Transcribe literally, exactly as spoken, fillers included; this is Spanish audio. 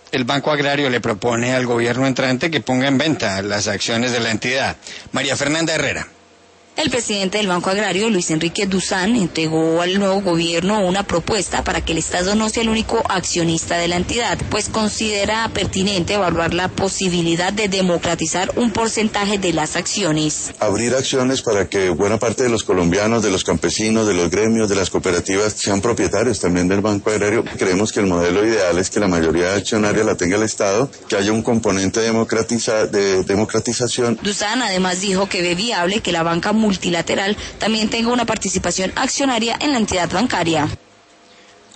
el Banco Agrario le propone al gobierno entrante que ponga en venta las acciones de la entidad. María Fernanda Herrera. El presidente del Banco Agrario, Luis Enrique Dussán, entregó al nuevo gobierno una propuesta para que el Estado no sea el único accionista de la entidad, pues considera pertinente evaluar la posibilidad de democratizar un porcentaje de las acciones. Abrir acciones para que buena parte de los colombianos, de los campesinos, de los gremios, de las cooperativas sean propietarios también del Banco Agrario. Creemos que el modelo ideal es que la mayoría accionaria la tenga el Estado, que haya un componente democratiza, de democratización. Dussán además dijo que ve viable que la banca multilateral también tenga una participación accionaria en la entidad bancaria.